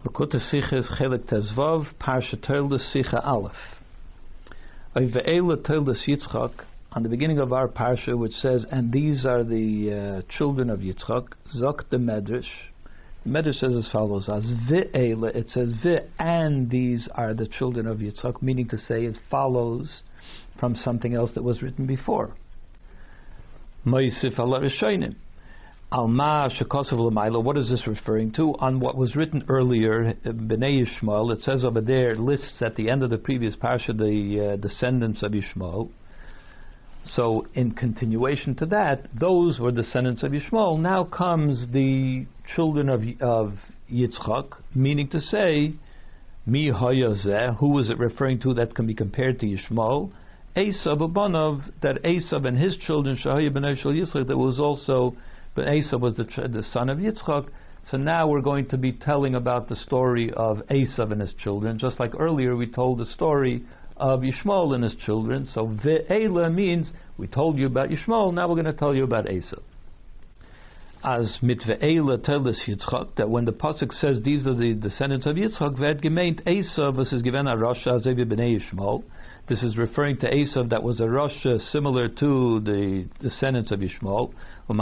Lakuta Sichas Chelik Tezvav Parsha Toldos Sicha Aleph. Ve'ela Toldos Yitzchak, on the beginning of our parsha, which says, and these are the children of Yitzchak. Zok the Medrash. The Medrash says as follows: as ve'ela, it says and these are the children of Yitzchak, meaning to say it follows from something else that was written before. Ma'isif ala Rishonim. Alma shekosav l'mayla. What is this referring to? On what was written earlier, Bnei Yishmael. It says over there, lists at the end of the previous parsha the descendants of Yishmael. So, in continuation to that, those were descendants of Yishmael. Now comes the children of Yitzchak, meaning to say, Mi hayazeh. Who is it referring to that can be compared to Yishmael? Esav Abanov, that Esav and his children, Shahaya b'nei shel Yitzchak, that was also. But Esav was the son of Yitzchak. So now we're going to be telling about the story of Esav and his children, just like earlier we told the story of Yishmael and his children. So Ve'ela means we told you about Yishmael, now we're going to tell you about Esav. As mit Ve'ela Toldos Yitzchak, that when the pasuk says these are the descendants of Yitzchak, Ve'et gemeint Esav was given a Rasha Azevi b'nei Yishmael. This is referring to Esav that was a Rasha similar to the descendants of Yishmael. And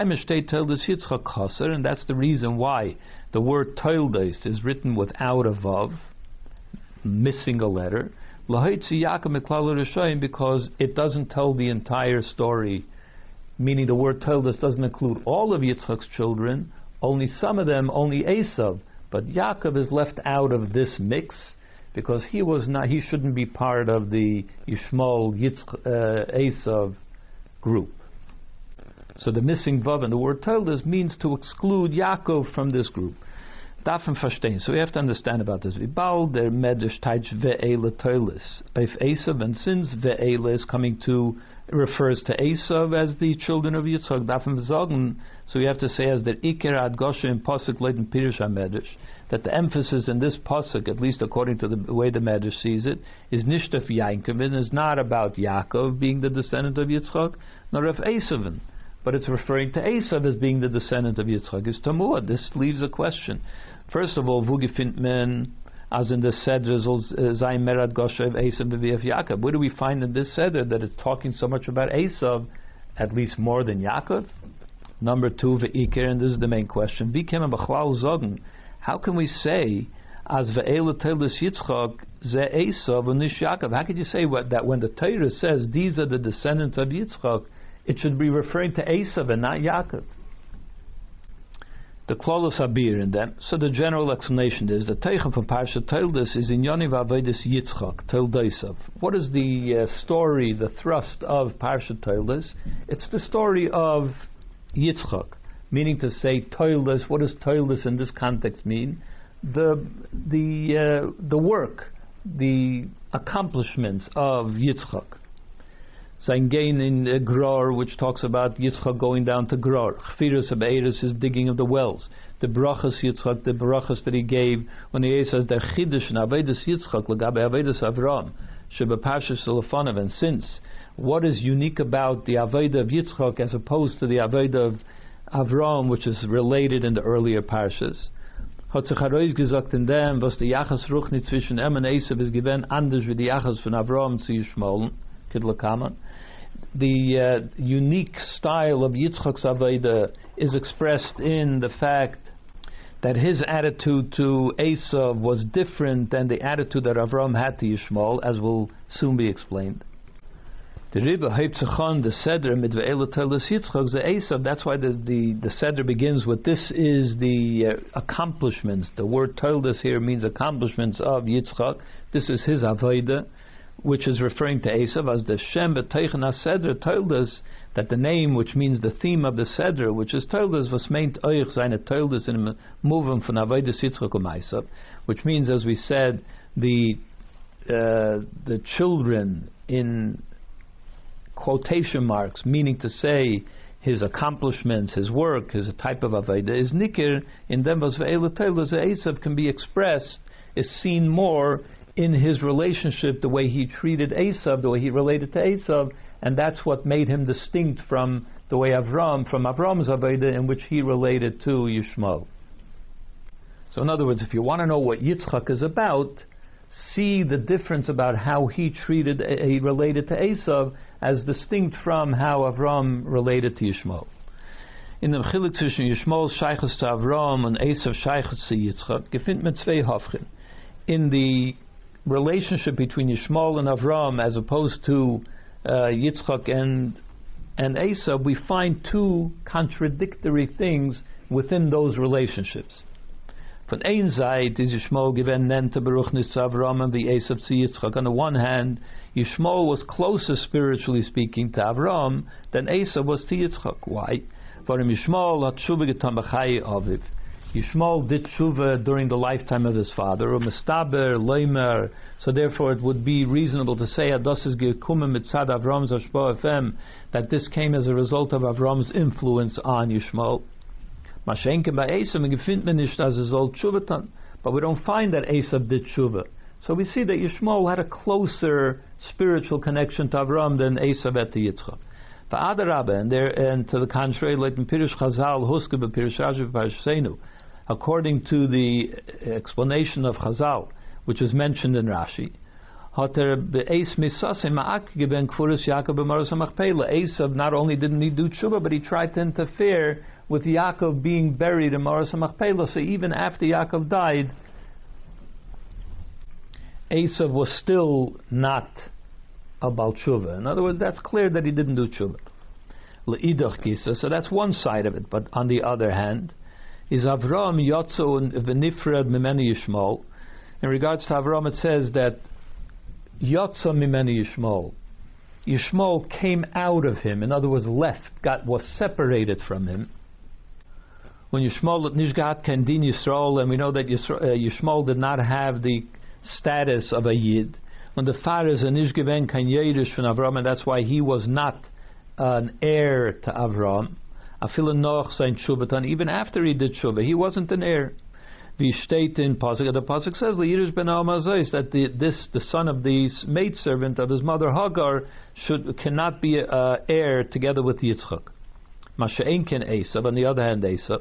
that's the reason why the word Toldos is written without a vav, missing a letter, because it doesn't tell the entire story, meaning the word Toldos doesn't include all of Yitzchak's children, only some of them, only Esav, but Yaakov is left out of this mix because he shouldn't be part of the Yishmael Esav group. So the missing vav in the word Toldos means to exclude Yaakov from this group. Dafen verstehen. So we have to understand about this. Vibal der Medrash taich ve'ela Toldos. If Esav, and since ve'ela is coming to, refers to Esav as the children of Yitzchak, dafen v'zogen. So we have to say as the Iker ad Goshe in pasuk leiten Pirush HaMedrash, that the emphasis in this pasuk, at least according to the way the Medrash sees it, is nishtaf Yaakov, is not about Yaakov being the descendant of Yitzchak, nor of Esav. But it's referring to Esav as being the descendant of Yitzchak. Is Tamuah. This leaves a question. First of all, wo gefindt men, as in the Seder, Zayin Merad Goshev Esav B'Viv Yaakov. Where do we find in this Seder that it's talking so much about Esav, at least more than Yaakov? Number two, Ve'ikir, and this is the main question. V'kem b'chlal zogen. How can we say, as Ve'ela Toldos Yitzchak, Ze Esav and Nish Yaakov? How could you say that when the Torah says these are the descendants of Yitzchak, it should be referring to Esav and not Yaakov? The Klolos Abir in them. So the general explanation is the Teichem from Parsha Toldos is in Yoniv Avodas Yitzchak Toldosav. What is the story, the thrust of Parsha Toldos? It's the story of Yitzchak, meaning to say Toldos. What does Toldos in this context mean? The work, the accomplishments of Yitzchak. Sein gain in Gror, which talks about Yitzchak going down to Gror. Chfiras Abeirus is digging of the wells. The brachas Yitzchak, the brachas that he gave when he says the Chiddush and Avedus Yitzchak Lagabe Avedus Avram Sheba Parshas Lefanov. And since what is unique about the Aveda of Yitzchak as opposed to the Aveda of Avram, which is related in the earlier parshas, hat sich herausgesagt in dem, was die Yachas Ruchni zwischen und Esav ist gewesen, anders wie die Yachas von Avram zu Yishmael. The unique style of Yitzchak's Aveda is expressed in the fact that his attitude to Esav was different than the attitude that Avram had to Yishmael, as will soon be explained. The Rebbe Heipzachon, the Seder, mit Ve'ela Toldos Yitzchak, the Esav, that's why the Seder begins with this is the accomplishments. The word Toldos here means accomplishments of Yitzchak. This is his Aveda, which is referring to Esav, as the Shem B'Teichen HaSeder Toldos, that the name, which means the theme of the Seder, which is Toldos, was meint Euch seine Toldos in a movement von Avodas Yitzchak Esav, which means, as we said, the children in quotation marks, meaning to say his accomplishments, his work, his type of Aveda is Nikir in them was Ve'ela Toldos. Esav can be expressed, is seen more in his relationship, the way he treated Esav, the way he related to Esav, and that's what made him distinct from the way from Avram's Aveda, in which he related to Yishmael. So in other words, if you want to know what Yitzchak is about, see the difference about how he related to Esav as distinct from how Avram related to Yishmael. In the Chilik zwischen Yishmael Sheiches to Avram and Esav Sheiches to Yitzchak, gefindt man zwei Hafchen. In the relationship between Yishmael and Avram, as opposed to Yitzchak and Esav, we find two contradictory things within those relationships. Von ein Seite is Yishmael given nente beruchnis to Avram and the Esav to Yitzchak. On the one hand, Yishmael was closer spiritually speaking to Avram than Esav was to Yitzchak. Why? For him Yishmael had tshuva getan b'chai aviv. Yishmael did tshuva during the lifetime of his father, or mistaber, leimer. So therefore, it would be reasonable to say that this came as a result of Avram's influence on Yishmael. But we don't find that Esav did tshuva. So we see that Yishmael had a closer spiritual connection to Avram than Esav had to Yitzchak. And to the contrary, like in Pirush Chazal, according to the explanation of Chazal, which is mentioned in Rashi, Esav not only didn't he do tshuva, but he tried to interfere with Yaakov being buried in Maras HaMachpelah. So even after Yaakov died, Esav was still not a Baal Tshuva. In other words, that's clear that he didn't do tshuva. Le'idach kisa. So that's one side of it. But on the other hand, is Avram Yotzo v'nifred mimeni Yishmael. In regards to Avram, it says that Yotzo mimeni Yishmael. Yishmael came out of him. In other words, was separated from him. When Yishmael nishgat kendin Yisrael, and we know that Yishmael did not have the status of a Yid. When the father is a nishgeven kan yerish from Avram, and that's why he was not an heir to Avram. Even after he did tshuva, he wasn't an heir. The pasuk says that the son of the maidservant of his mother Hagar cannot be heir together with Yitzchak. Masha'en ken Esav. On the other hand, Esav.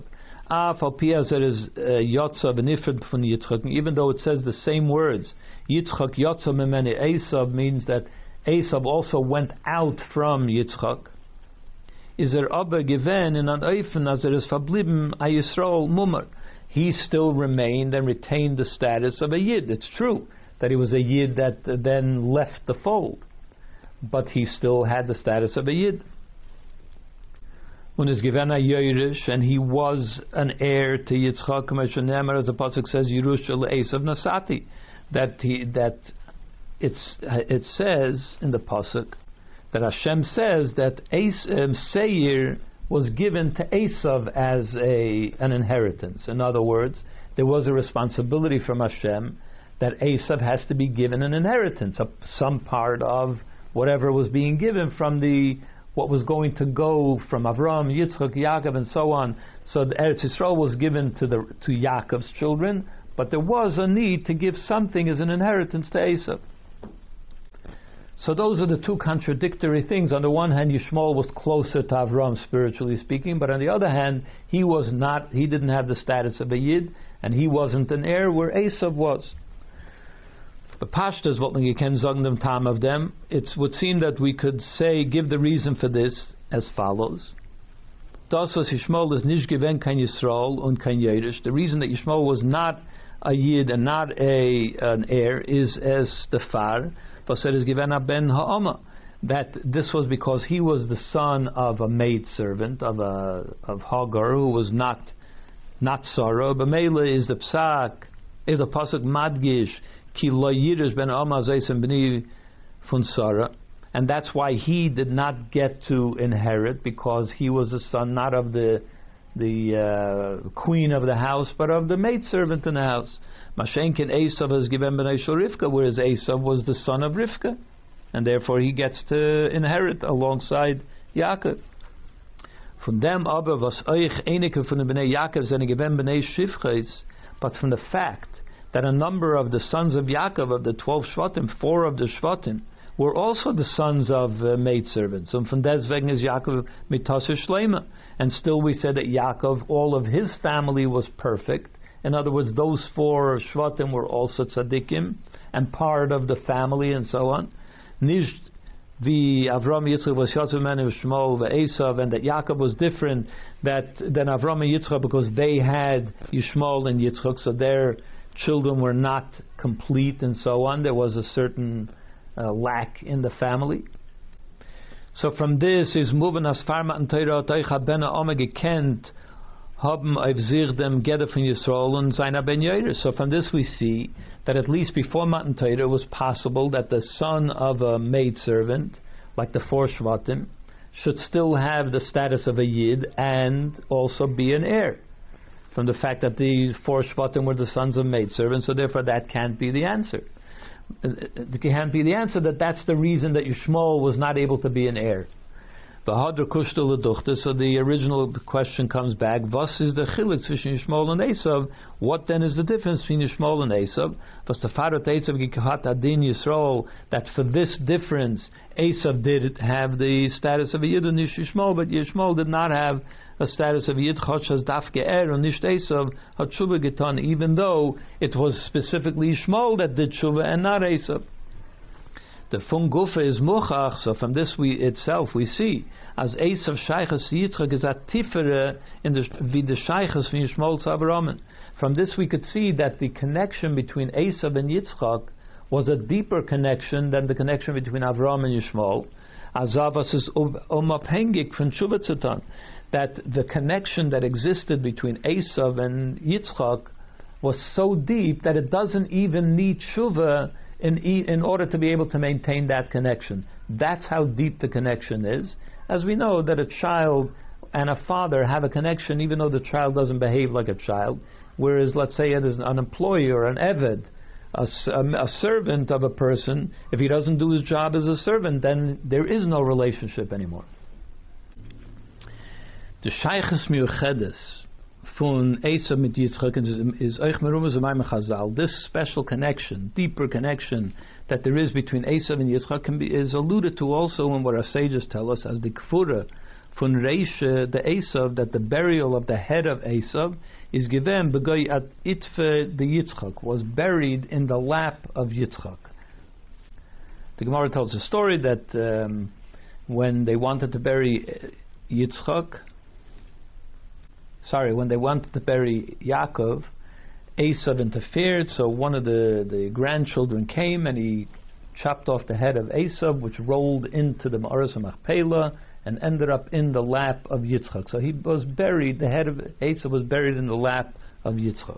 Even though it says the same words, Yitzchak Yotza Memeni Esav means that Esav also went out from Yitzchak. Is there aber given in an Eifen as there is verblieben a Yisrael Mumar? He still remained and retained the status of a Yid. It's true that he was a Yid that then left the fold, but he still had the status of a Yid. When is given a Yerush, and he was an heir to Yitzchak, as the pasuk says, Yerush Esav Nasati, that it says in the pasuk that Hashem says that Seir was given to Esav as an inheritance. In other words, there was a responsibility from Hashem that Esav has to be given an inheritance, some part of whatever was being given from what was going to go from Avram, Yitzchak, Yaakov, and so on. So the Eretz Yisrael was given to Yaakov's children, but there was a need to give something as an inheritance to Esav. So those are the two contradictory things. On the one hand, Yishmael was closer to Avram, spiritually speaking, but on the other hand, he didn't have the status of a Yid, and he wasn't an heir where Esav was. The Pashtas, what we can sagen dem Tam of them, it would seem that we could give the reason for this as follows. Das was Yishmael is nicht gewen kein Yisrael und kein Yerish. The reason that Yishmael was not a Yid and not an heir is as the Far, is given a ben ha'ama, that this was because he was the son of a maidservant of Hagar, who was not Sarah. B'meila is the psak, is the pasuk madgish ki lo yirish ben ha'ama zeisem b'ni fun Sarah, and that's why he did not get to inherit, because he was a son not of the queen of the house, but of the maidservant in the house. Mashenkin Esav has given B'nai Shel Rivka, whereas Esav was the son of Rivka, and therefore he gets to inherit alongside Yaakov. Von dem aber was euch einige von den B'nai Yaakov seine given B'nai Shivchais, but from the fact that a number of the sons of Yaakov, of the 12 Shvatim, 4 of the Shvatim, were also the sons of maidservants. And from deswegen is Yaakov mitasher shleima. And still we said that Yaakov, all of his family was perfect, In other words, those 4 Shvatim were also tzaddikim and part of the family and so on. Nicht wie Avram Yitzchak was Yosef Menu Shmuel Esav, and that Yaakov was different than Avram and Yitzchak because they had Yishmael and Yitzchak, so their children were not complete and so on. There was a certain lack in the family. So from this is moving as Farmat and Teira Teicha Ben Ome gekent haben auf sich dem Geder von Yisrael und seiner Ben Yair. So from this we see that at least before Matan Torah it was possible that the son of a maidservant, like the 4 Shvatim, should still have the status of a Yid and also be an heir. From the fact that these 4 Shvatim were the sons of maidservants, so therefore that can't be the answer. It can't be the answer that's the reason that Yishmael was not able to be an heir. So the original question comes back, was is the chiluk zwischen Yishmael and Esav? What then is the difference between Yishmael and Esav? Was the Farot Esav gekat adin Yisrael, that for this difference Esav did have the status of a Yid and Yishmael, but Yishmael did not have a status of Yid Chotsh as dafke er and nicht Esav hat tshuva getan, even though it was specifically Yishmael that did tshuva and not Esav. The fun gufa is muchach. So from this we see as Esav shaychas Yitzchak is a tifere in the the shaychas from Yishmael to Avraham. From this we could see that the connection between Esav and Yitzchak was a deeper connection than the connection between Avraham and Yishmael. Azavas is umabhängig von Tshuva, that the connection that existed between Esav and Yitzchak was so deep that it doesn't even need Tshuva in order to be able to maintain that connection. That's how deep the connection is. As we know that a child and a father have a connection even though the child doesn't behave like a child, whereas let's say it is an employee or an eved, a servant of a person, if he doesn't do his job as a servant, then there is no relationship anymore. The Shaykhs Miuchedes von Esav mit Yitzchak is Euch Merumas Umayim Chazal. This special connection, deeper connection that there is between Esav and Yitzchak is alluded to also in what our sages tell us as the Kfura von Reisha, the Esav, that the burial of the head of Esav is given Begoy at Itfe the Yitzchak, was buried in the lap of Yitzchak. The Gemara tells a story that when they wanted to bury when they wanted to bury Yaakov, Esav interfered, so one of the grandchildren came and he chopped off the head of Esav, which rolled into the Ma'aras Machpelah and ended up in the lap of Yitzchak. So he was buried, the head of Esav was buried in the lap of Yitzchak.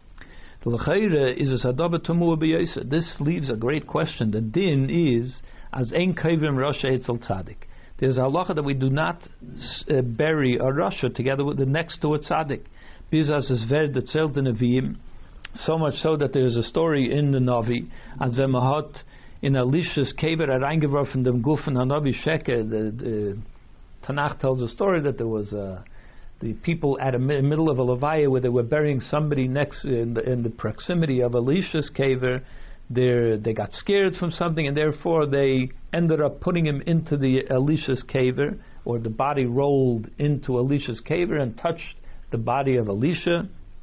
This leaves a great question. The din is, as ein kavim Rasha etzel tzadik. There's a halacha that we do not bury a Rasha together with the next to a tzaddik. Bizas is very erzählt in Nevi'im, so much so that there's a story in the Navi, as wenn man hat in Elisha's kever reingeworfen dem Gufen Hanavi Sheker. The Tanakh tells a story that there was the people at a middle of a levaya where they were burying somebody next in the proximity of Elisha's kever. They got scared from something, and therefore they ended up putting him into the Elisha's kever, or the body rolled into Elisha's kever and touched the body of Elisha.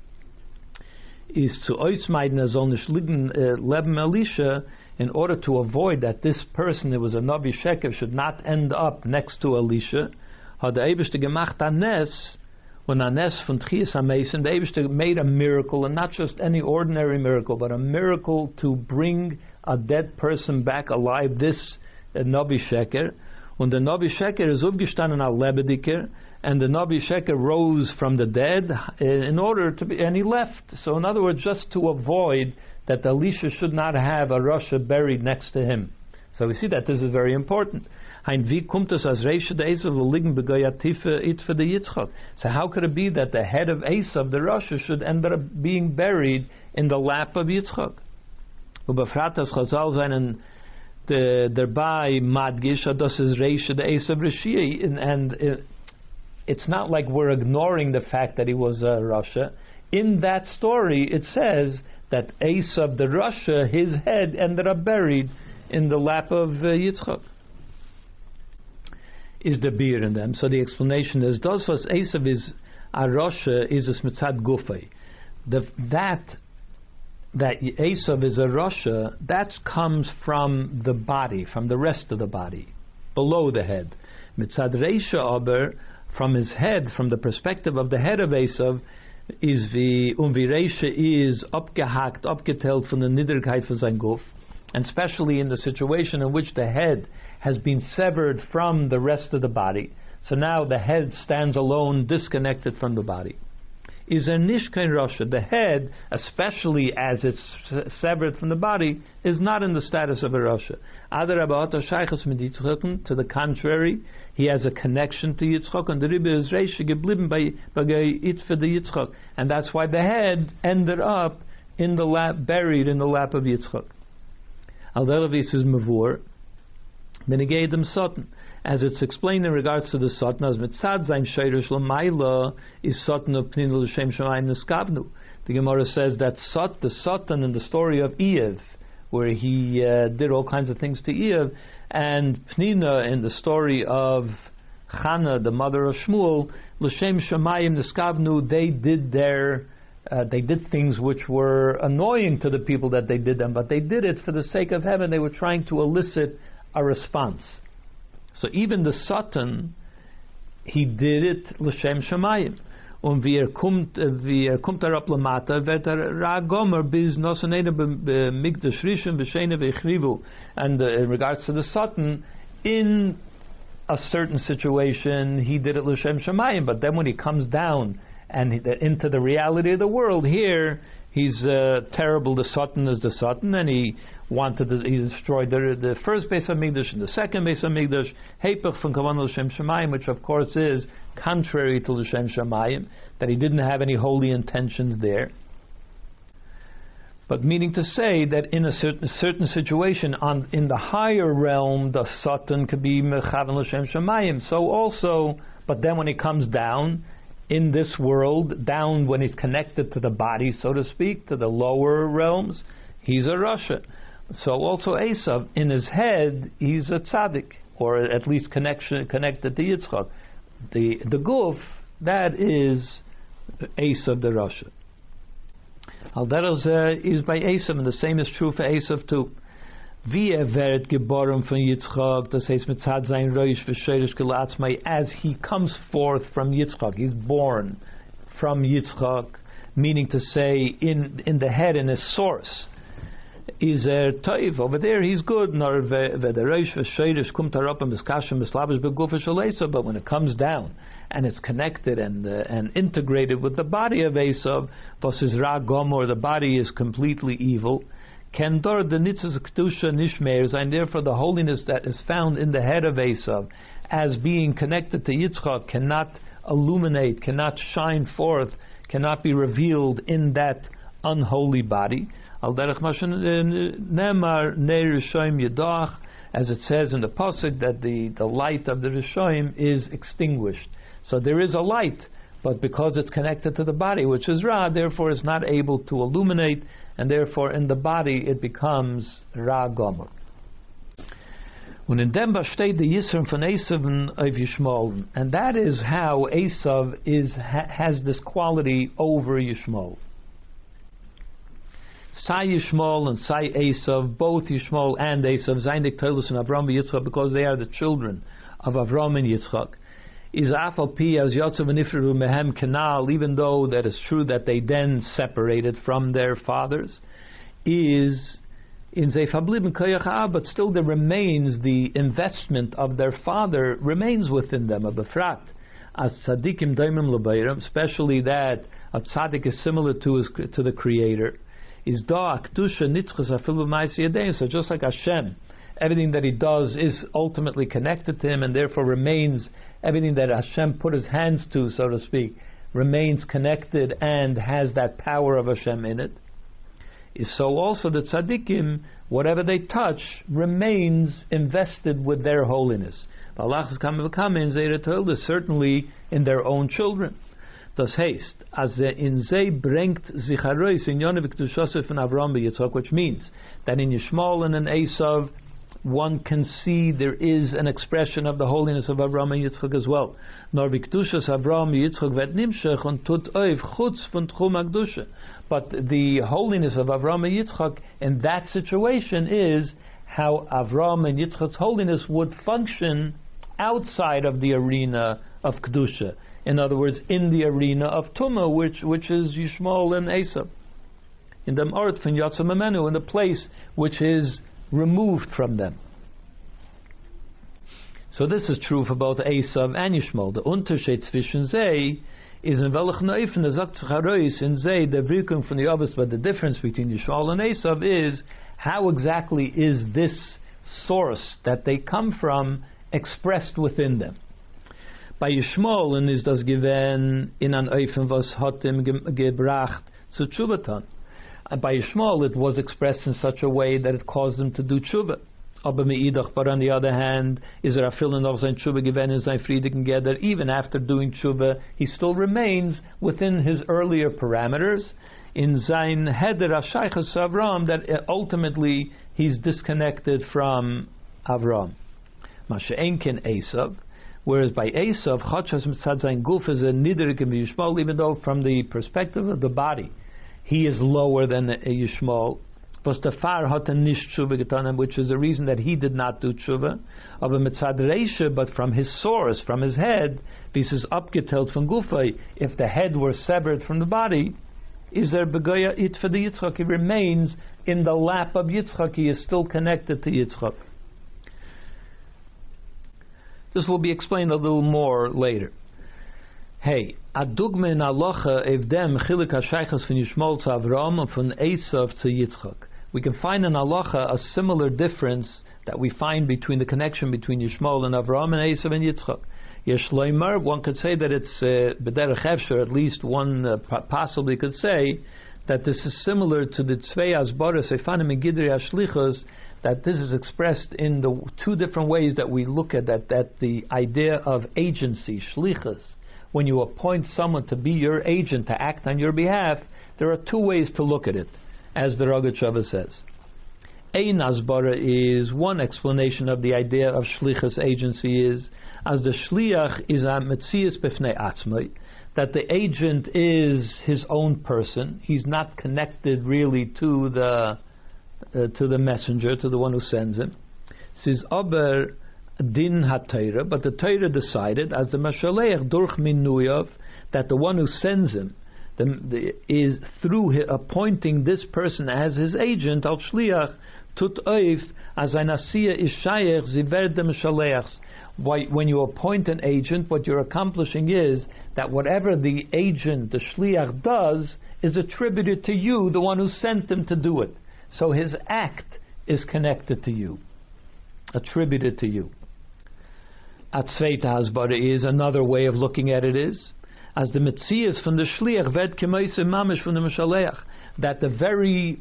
Is to oismeiden azonish leben Elisha, in order to avoid that this person who was a Navi Sheker should not end up next to Elisha. Had the Eibishter gemacht a nes, when a nes von Tchias HaMesim, the Eibishter made a miracle, and not just any ordinary miracle, but a miracle to bring a dead person back alive, this Navi Sheker. When the Navi Sheker is aufgestanden al Lebediker, and the Navi Sheker rose from the dead in order to be, and he left. So in other words, just to avoid that Elisha should not have a Rasha buried next to him. So we see that this is very important. So how could it be that the head of Esav, the Rasha, should end up being buried in the lap of Yitzchak? And it's not like we're ignoring the fact that he was a Rasha. In that story, it says that Esav, the Rasha, his head ended up buried in the lap of Yitzchak. Is the beer in them? So the explanation is, das was Esav is a Rasha is a smitzad gufay. that Esav is a Rasha, that comes from the body, from the rest of the body, below the head. Mitzad Reisha aber, from his head, from the perspective of the head of Esav, is Reisha is abgehakt, abgeteilt von der Niederkeit von sein Guf, and especially in the situation in which the head has been severed from the rest of the body. So now the head stands alone, disconnected from the body. Is a nishkein rasha. The head, especially as it's severed from the body, is not in the status of a rasha. To the contrary, he has a connection to Yitzchak, and the Rebbe is reisha geblieben by itfe the Yitzchak, and that's why the head ended up in the lap, buried in the lap of Yitzchak. Al deravis is mavur, benegedem soten. As it's explained in regards to the Satan, as mitzad zayin sheirish l'mayla is Satan of pninu l'shem shamayim neskavnu. The Gemara says that the Satan in the story of Eiv, where he did all kinds of things to Eiv, and Pnina in the story of Chana, the mother of Shmuel, l'shem shamayim neskavnu, they did things which were annoying to the people that they did them, but they did it for the sake of heaven. They were trying to elicit a response. So even the Satan, he did it l'shem shamayim. Wie kommt herab lamata, wird ra gomer bis nosaneda b'mikdash rishon b'sheina v'echrivu. And in regards to the Satan, in a certain situation, he did it l'shem shamayim. But then when he comes down and into the reality of the world, here he's terrible. The Satan is the Satan, and he destroyed the first Beis Hamikdash and the second Beis Hamikdash. Heipach from Kavanah L'Shem Shamayim, which of course is contrary to L'Shem Shamayim, that he didn't have any holy intentions there. But meaning to say that in a certain situation in the higher realm, the Satan could be Mechavan L'Shem Shamayim. So also, but then when he comes down in this world, down when he's connected to the body, so to speak, to the lower realms, he's a Rasha. So also Esav, in his head, he's a tzaddik, or at least connected to Yitzchak. The guf, that is Esav the Rasha. Alderos is by Esav, and the same is true for Esav too. Wie wird geboren von Yitzchak, das heißt mitzad sein Roish v'sheirish gelatzmai, as he comes forth from Yitzchak, he's born from Yitzchak, meaning to say in the head, in his source. Is toiv over there? He's good. Nor v'dereish v'sheirish kum tarapam b'skashim b'slavish b'gufish alesa. But when it comes down and it's connected and integrated with the body of Esav, v'sis ra gomor, the body is completely evil. Kendor the nitzas kedusha nishmeir, and therefore the holiness that is found in the head of Esav, as being connected to Yitzchak, cannot illuminate, cannot shine forth, cannot be revealed in that unholy body. Al derech nemar ner rishoim yedach, as it says in the pasuk that the light of the rishoim is extinguished. So there is a light, but because it's connected to the body, which is ra, therefore is not able to illuminate, and therefore in the body it becomes ra gomer. Und in dem besteht the Yisron von Esav of Yishmael, and that is how Esav has this quality over Yishmael. Sai Yishmael and Sai Esav, both Yishmael and Esav, Zaynik Teilus and Avram and Yitzchak, because they are the children of Avram and Yitzchak. Is Afal Pi as Yotzav and Ifru Mehem Kanal, even though that is true that they then separated from their fathers, is in Zeifablib and Koyach, but still there remains the investment of their father remains within them, of Befrat. As Tzadikim Daimim L'Bayram, especially that a Tzadik is similar to the Creator. Is da akdusha nitzchas afilu ma'aseh yadeim. So just like Hashem, everything that He does is ultimately connected to Him, and therefore remains everything that Hashem put His hands to, so to speak, remains connected and has that power of Hashem in it. Is so also the tzaddikim, whatever they touch, remains invested with their holiness. Allah is coming certainly in their own children. Das heißt, as in Zeh bringt sich heraus in Yonah v'Kedushosef and Avram b'Yitzchak, which means that in Yishmael and in Esav, one can see there is an expression of the holiness of Avraham and Yitzchak as well. Nor b'kedushas Avraham Yitzchak vet nimshach und tut oiv chutz von tchum hakdusha. But the holiness of Avraham and Yitzchak in that situation is how Avraham and Yitzchak's holiness would function outside of the arena of kedusha. In other words, in the arena of tumah, which is Yishmael and Esav. In the earth from Yatsa Memenu, in the place which is removed from them. So this is true for both Esav and Yishmael. The Unterschied zwischen sie is in welch Neufen der sagt sich heraus in sie der Wirkung von the others, but the difference between Yishmael and Esav is how exactly is this source that they come from expressed within them. By Yishmael is das given in an Eufen was hat ihm gebracht zu Tshuvaton. By Yishmael it was expressed in such a way that it caused him to do tshuva. But on the other hand, is there a feeling of sein tshuva given in sein Frieden together? Even after doing tshuva, he still remains within his earlier parameters. In sein heder hashaychus Avram, that ultimately he's disconnected from Avram. Masha'enkin Esav, whereas by Esav, chachas mitzad sein guf is a niderik in Yishmael, even though from the perspective of the body, he is lower than Yishmael, which is the reason that he did not do tshuva. But from his source, from his head, this is abgetelt from gufay. If the head were severed from the body, is there begoya it for the Yitzchak? He remains in the lap of Yitzchak. He is still connected to Yitzchak. This will be explained a little more later. Hey, adugme in Alocha evdem chilik hashaychas von Yishmael to Avram and von Esav to Yitzchak. We can find in Alocha a similar difference that we find between the connection between Yishmael and Avram and Esav and Yitzchak. Yesh loimer, one could say that it's b'derech hefsher, at least one possibly could say that this is similar to the Tzvei Asbaras Efanim and Gidrei Ashlichos, that this is expressed in the two different ways that we look at that the idea of agency, shlichus. When you appoint someone to be your agent, to act on your behalf, there are two ways to look at it, as the Rogatchover says. Ein Asbara is one explanation of the idea of shlichus agency is, as the shliach is a metzias b'fnei atzmai, that the agent is his own person. He's not connected really to the messenger, to the one who sends him. Says aber din ha-Torah, but the Torah decided, as the Mashaleach durch Minuyav, that the one who sends him is through appointing this person as his agent, al shliach, tut oif, as ein asiya is shayech, ziver de Mashaleachs. When you appoint an agent, what you're accomplishing is that whatever the agent, the shliach, does is attributed to you, the one who sent him to do it. So his act is connected to you, attributed to you. Atzveita Hasbara is another way of looking at it is, as the Metzias from the Shliach ved kemoise mamish from the Meshaleach, that the very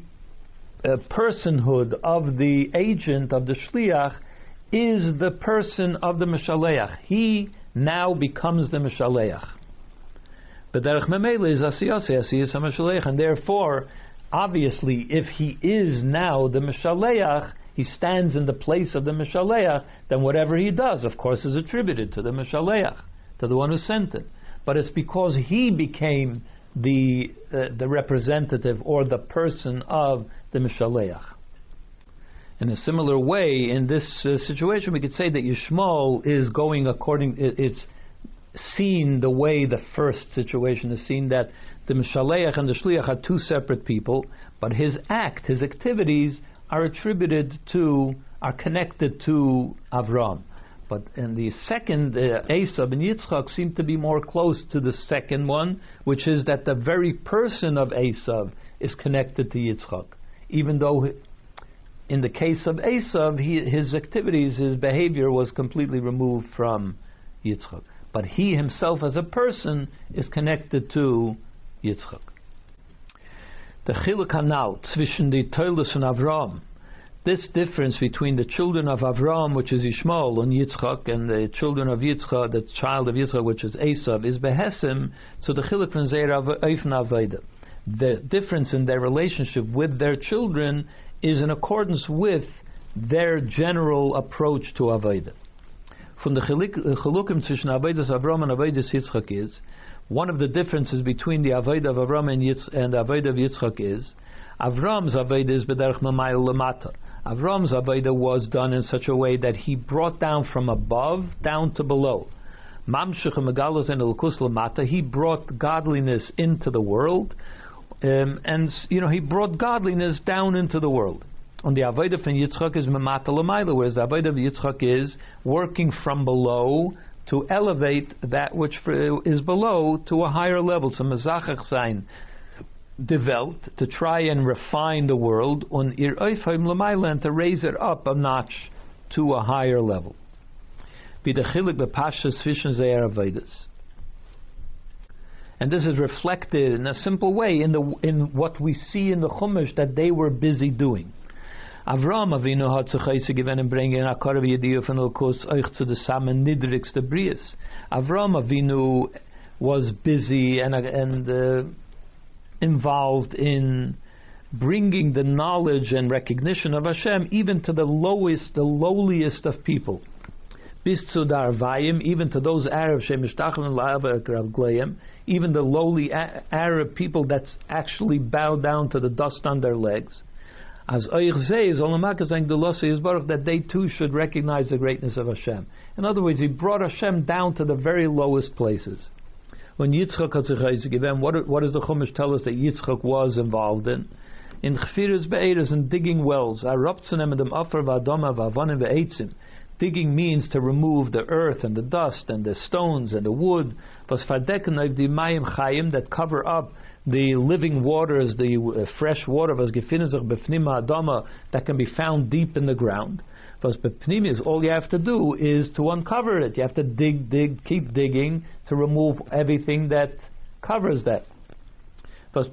personhood of the agent of the Shliach is the person of the Meshaleach. He now becomes the Meshaleach. B'derech memele is asiyase asiyas ha-Meshaleach, and therefore, obviously, if he is now the Meshaleach, he stands in the place of the Meshaleach, then whatever he does, of course, is attributed to the Meshaleach, to the one who sent him. But it's because he became the representative or the person of the Meshaleach. In a similar way, in this situation, we could say that Yishmael is going it's seen the way the first situation is seen, that the Meshaleach and the Shliach are two separate people, but his act, his activities are connected to Avram. But in the second, Esav and Yitzchak seem to be more close to the second one, which is that the very person of Esav is connected to Yitzchak. Even though in the case of Esav, his activities, his behavior was completely removed from Yitzchak. But he himself as a person is connected to Yitzchak. The chiluk hanal zwischen die Teules von Avram, this difference between the children of Avram, which is Yishmael, and Yitzchak, and the children of Yitzchak, the child of Yitzchak, which is Esav, is behesim, so the chiluk von Zeir Eifen Aveda. The difference in their relationship with their children is in accordance with their general approach to Avodah. From the Chilukim zwischen Avodas Avram and Avodas Yitzchak is, one of the differences between the Avodah of Avram and the Avodah of Yitzchak is, Avram's Avodah is b'derech mamayil lamata. Avram's Avodah was done in such a way that he brought down from above down to below. Mamshech megalos and elkus lamata. He brought godliness into the world, and he brought godliness down into the world. On the Avodah from Yitzchak is memata lamayla, whereas the Avodah of Yitzchak is working from below to elevate that which is below to a higher level. So mezachach sein developed to try and refine the world on ir oifheim lamayla, and to raise it up a notch to a higher level. B'dechilik b'pashas zwischen zeir avodas. And this is reflected in a simple way in what we see in the Chumash that they were busy doing. Avram Avinu hat sich gewinnen bringen a korv yediyah von Elkos euch zu the samen niedrigste Bries. Avram Avinu was busy and involved in bringing the knowledge and recognition of Hashem even to the lowliest of people. Bis zu dar vayim, even to those Arabs even the lowly Arab people that actually bow down to the dust on their legs. As that they too should recognize the greatness of Hashem. In other words, he brought Hashem down to the very lowest places. When Yitzchak had sich given, what does the Chumash tell us that Yitzchak was involved in? In Chfiras Be'eres, in digging wells. Digging means to remove the earth and the dust and the stones and the wood. That cover up the living waters, the fresh water, that can be found deep in the ground. All you have to do is to uncover it. You have to dig, keep digging to remove everything that covers that. What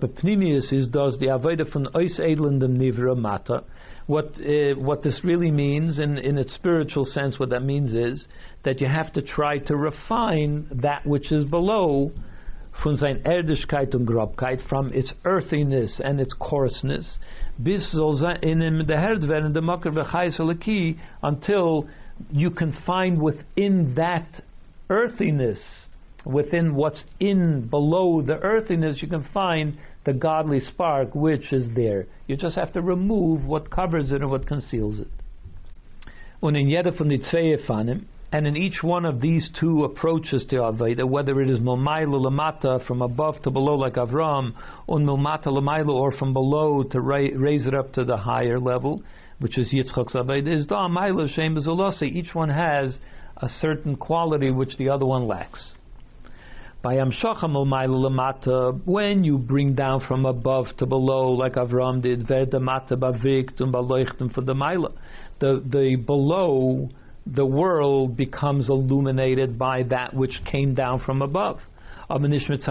this really means, in its spiritual sense, what that means is that you have to try to refine that which is below, von sein Erdigkeit und Grobkeit, from its earthiness and its coarseness, bis soll in the herd werden, the makar v'chayis halaki, until you can find within that earthiness, within what's in below the earthiness, you can find the godly spark which is there. You just have to remove what covers it and what conceals it. Und in jeder von die zwei Fanim, and in each one of these two approaches to Avodah, whether it is Milmayla Lamata, from above to below like Avram, or Milmata Lamayla, or from below to raise it up to the higher level, which is Yitzchak's Avodah, is Da Mayla Shem Bezolose. Each one has a certain quality which the other one lacks. When you bring down from above to below, like Avram did, the below, the world becomes illuminated by that which came down from above. But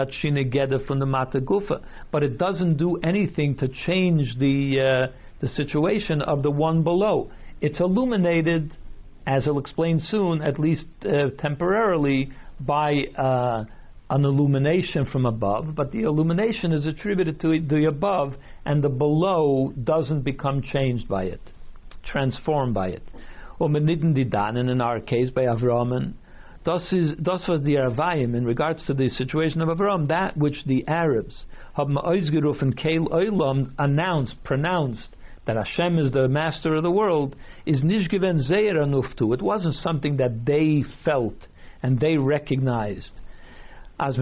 it doesn't do anything to change the situation of the one below. It's illuminated, as I'll explain soon, at least temporarily, by an illumination from above, but the illumination is attributed to the above, and the below doesn't become changed by it, transformed by it. And in our case, by Avram, das was the Arvayim, in regards to the situation of Avram, that which the Arabs pronounced that Hashem is the master of the world, is nicht given zeir anuftu. It wasn't something that they felt and they recognized. As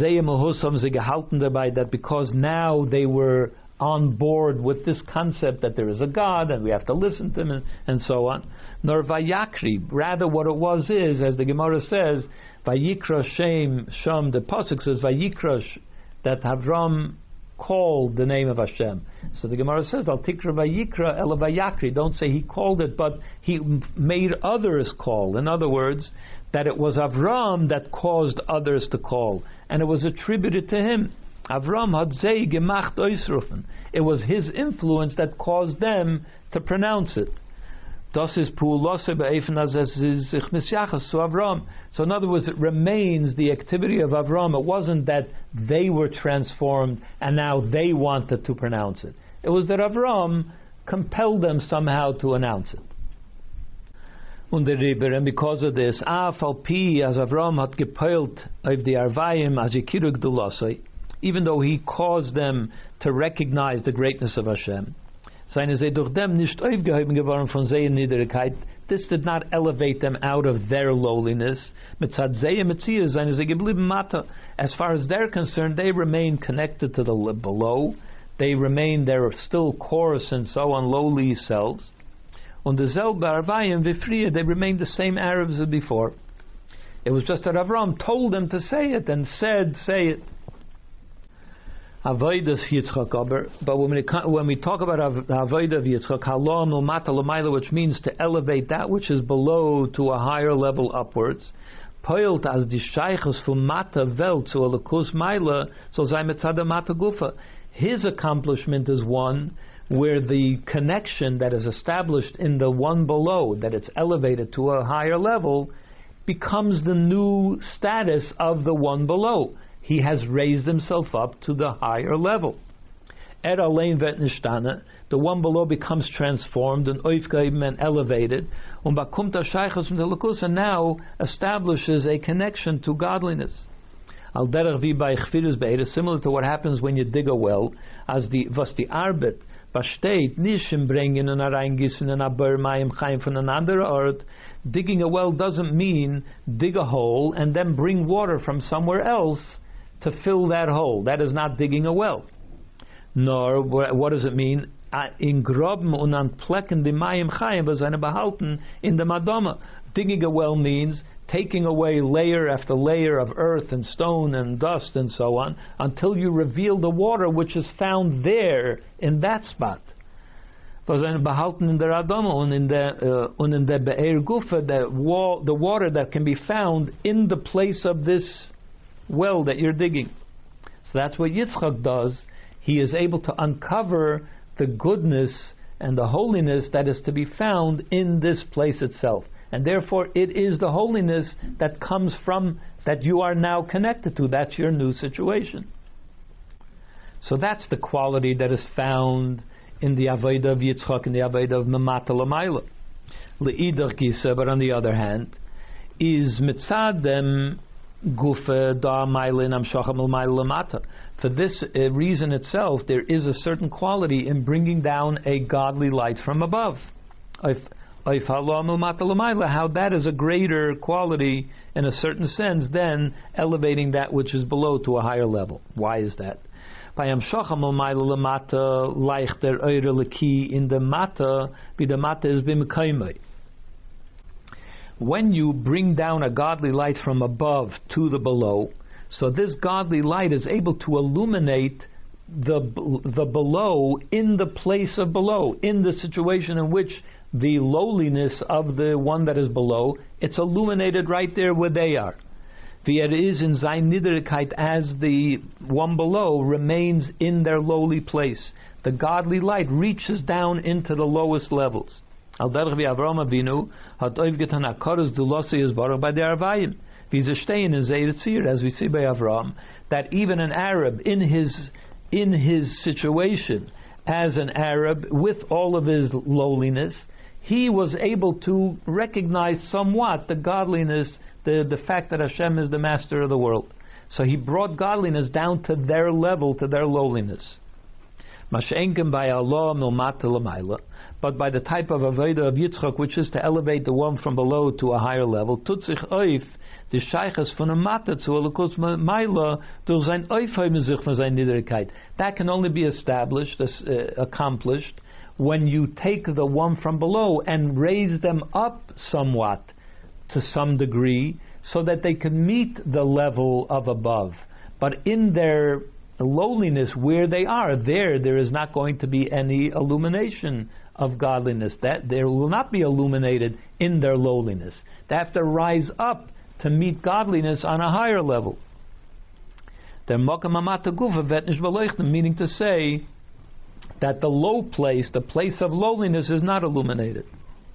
that because now they were on board with this concept that there is a God and we have to listen to him and so on. Nor vayakri, rather what it was is, as the Gemara says, vayikra shem sham, the pasuk says vayikra, that Avram called the name of Hashem. So the Gemara says, Al tikra vayikra ela vayakri. Don't say he called it, but he made others call. In other words, that it was Avram that caused others to call, and it was attributed to him. Avram had zei gemacht oisrufen. It was his influence that caused them to pronounce it. Das is pu'ulose be'efen as es sich misyachas to Avram. So in other words, it remains the activity of Avram. It wasn't that they were transformed and now they wanted to pronounce it. It was that Avram compelled them somehow to announce it. und der Riber, and because of this, Afal Pi, as Avram hat gepeilt auf die Arvayim, as Yekiruk Dulasai, even though he caused them to recognize the greatness of Hashem, seine sie durch dem nicht aufgehoben geworden von seiner Niederigkeit. This did not elevate them out of their lowliness. Mitzad Zeh Metzia, seine sie geblieben Mata. As far as they're concerned, they remain connected to the below. They remain their still coarse and so on lowly selves. Und the Zelba Arvayim Vifriya, they remained the same Arabs as before. It was just that Avram told them to say it and said, say it. Avodas Yitzchak aber, but when we talk about Avodah of Yitzchak, Halom L'mata L'mayla, which means to elevate that which is below to a higher level upwards, Poilt as die Sheiches from Mata Welt zu Alakus Maila, so sei Metzada Mata Gufa. His accomplishment is one where the connection that is established in the one below, that it's elevated to a higher level, becomes the new status of the one below. He has raised himself up to the higher level. Er allein wird nishtana, the one below becomes transformed and oifgehoben and elevated, und bekommt der Sheiches from the Lakus, and now establishes a connection to godliness. Al derech wie bei Chfirus Be'er, similar to what happens when you dig a well, as was die Arbeit besteht, nicht im Bringen und Reingießen und Abermayim Chaim von an anderer Ort. Digging a well doesn't mean dig a hole and then bring water from somewhere else to fill that hole. That is not digging a well. Nor, what does it mean? In Groben und an Plecken die Mayim Chaim was eine behalten in the Madonna. Digging a well means taking away layer after layer of earth and stone and dust and so on until you reveal the water which is found there in that spot. Was eine behalten in der Adama und in der Be'er Gufa, the water that can be found in the place of this well that you're digging. So that's what Yitzchak does. He is able to uncover the goodness and the holiness that is to be found in this place itself. And therefore it is the holiness that comes from, that you are now connected to. That's your new situation. So that's the quality that is found in the Avodah of Yitzchak and the Avodah of Mamata L'mayla. Le'idach Gisa, but on the other hand, is mitzadem gufe da maila in amshacham l'mayla l'mata. For this reason itself, there is a certain quality in bringing down a godly light from above. How that is a greater quality in a certain sense than elevating that which is below to a higher level. Why is that? In the mata, the mata is bimkaimai. When you bring down a godly light from above to the below, so this godly light is able to illuminate the below in the place of below, in the situation in which the lowliness of the one that is below, it's illuminated right there where they are. It is in sein Niederigkeit, as the one below remains in their lowly place. The godly light reaches down into the lowest levels. Al derech wie Avraham Avinu hat aufgetan akaros dulasi yisbarach by the Arvayim. Wie ze stehen in Zeir Tzir, as we see by Avraham, that even an Arab in his situation as an Arab with all of his lowliness, he was able to recognize somewhat the godliness, the fact that Hashem is the master of the world. So he brought godliness down to their level, to their lowliness. Mash'enken by Allah milmata l'mayla, but by the type of avodah of Yitzchak, which is to elevate the one from below to a higher level, tut sich oif the shayches von a mata zu alakus mayla durch sein oifheim sich von sein Niederigkeit. That can only be established, accomplished, when you take the one from below and raise them up somewhat, to some degree, so that they can meet the level of above. But in their lowliness, where they are, there is not going to be any illumination of godliness. That there will not be illuminated in their lowliness. They have to rise up to meet godliness on a higher level. Meaning to say that the low place, the place of lowliness, is not illuminated.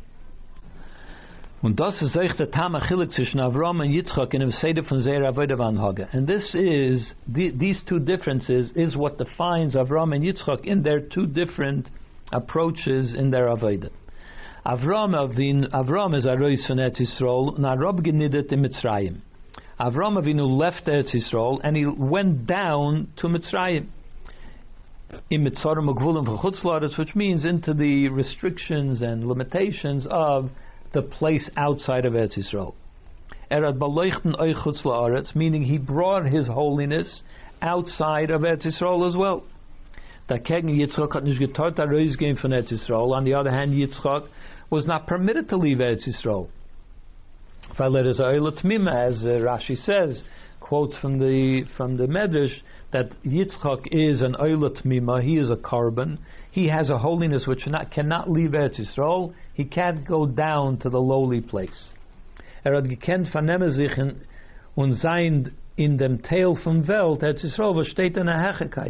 Und das ist echt der Tamachilik zwischen Avram and Yitzchak in dem Seder von Zeir Avodah Vanhaga. And this is, these two differences is what defines Avram and Yitzchak in their two different approaches in their Avodah. Avram is a reis from Eretz Yisrael, and Arab genidet in Mitzrayim. Avram Avinu left Eretz Yisrael and he went down to Mitzrayim. In Mitzrayim Magvulim v'chutz la'aretz, which means into the restrictions and limitations of the place outside of Eretz Yisrael. Erad baloichten oich chutz la'aretz, meaning he brought his holiness outside of Eretz Yisrael as well. Dagegen Yitzchak hat nicht getot a reis gehen von Eretz Yisrael. On the other hand, Yitzchak was not permitted to leave Eretz Yisrael. As Rashi says, quotes from the Medrash, that Yitzchak is an Oila Tmima, he is a carbon, he has a holiness which cannot leave Eretz Yisrael, he can't go down to the lowly place. Hat gekent vernehmen sich und sein in dem Teil vom Welt, Eretz Yisrael, was steht in der Hechigkeit.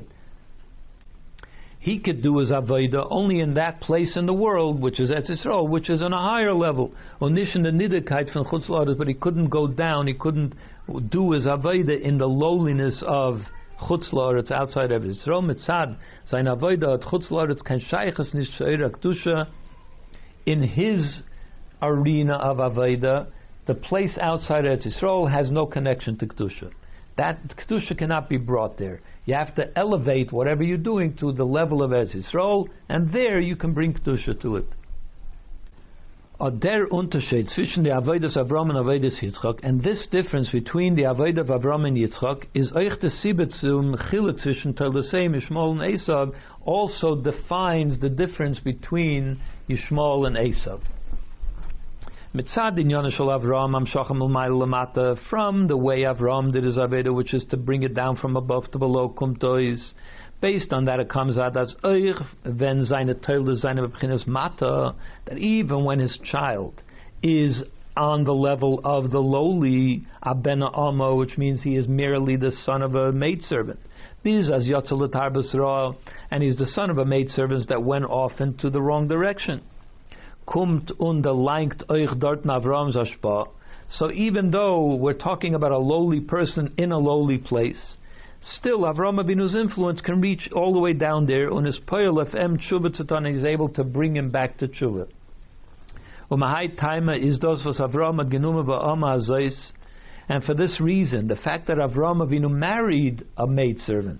He could do his avodah only in that place in the world, which is Eretz Yisrael, which is on a higher level. Und nicht in the niederkeit von Chutz La'aretz, but he couldn't go down, he couldn't do his avodah in the lowliness of Chutz La'aretz outside of Yisrael. Mitzad, sein avodah at Chutz La'aretz kein shaychus nicht she'er kedusha. In his arena of avodah, the place outside Eretz Yisrael has no connection to kedusha. That kedusha cannot be brought there. You have to elevate whatever you're doing to the level of Eretz Yisrael, and there you can bring kedusha to it. Der Unterschied zwischen der Avodas Avram and Avodas Yitzchak, and this difference between the Avodah of Avram and Yitzchak, is euch the Sibet zum Chiluk zwischen Toldasei, Yishmael and Esav, also defines the difference between Yishmael and Esav. Mitzad inyan shel Avram amshachem l'mayla lamata, from the way Avram did his Avodah, which is to bring it down from above to below, kumtois. Based on that, it comes out as euch when seine Teile seine b'chinas mata, that even when his child is on the level of the lowly abena amo, which means he is merely the son of a maidservant, biz as yotzel l'tarbus ra, and he's the son of a maidservant that went off into the wrong direction. Kumt unter langt euch dort Avram's ashpa. So even though we're talking about a lowly person in a lowly place, still Avram Avinu's influence can reach all the way down there. On his poyel fm tshuva tzatan, is able to bring him back to tshuva. Umahai taima is dos was Avram ad genume ba'ama azois, and for this reason, the fact that Avram Avinu married a maidservant,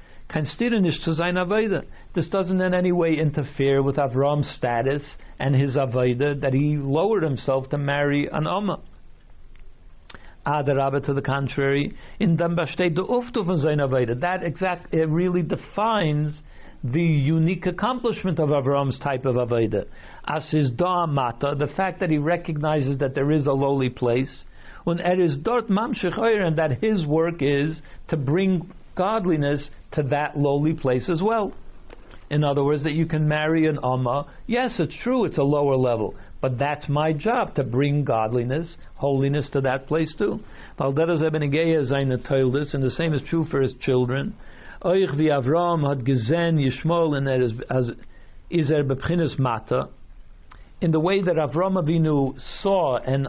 this doesn't in any way interfere with Avram's status and his avodah that he lowered himself to marry an Amma. Adarabah, to the contrary, in Damba steht the Uftu von seiner avodah. That it really defines the unique accomplishment of Avram's type of avodah. As his da'amata, the fact that he recognizes that there is a lowly place, and dort mamshich oyer, and that his work is to bring godliness to that lowly place as well. In other words, that you can marry an Amma. Yes, it's true, it's a lower level, but that's my job, to bring godliness, holiness to that place too. And the same is true for his children. Euch wie Avram had gesehen Yishmael, and is bepchinas mata, in the way that Avram Avinu saw and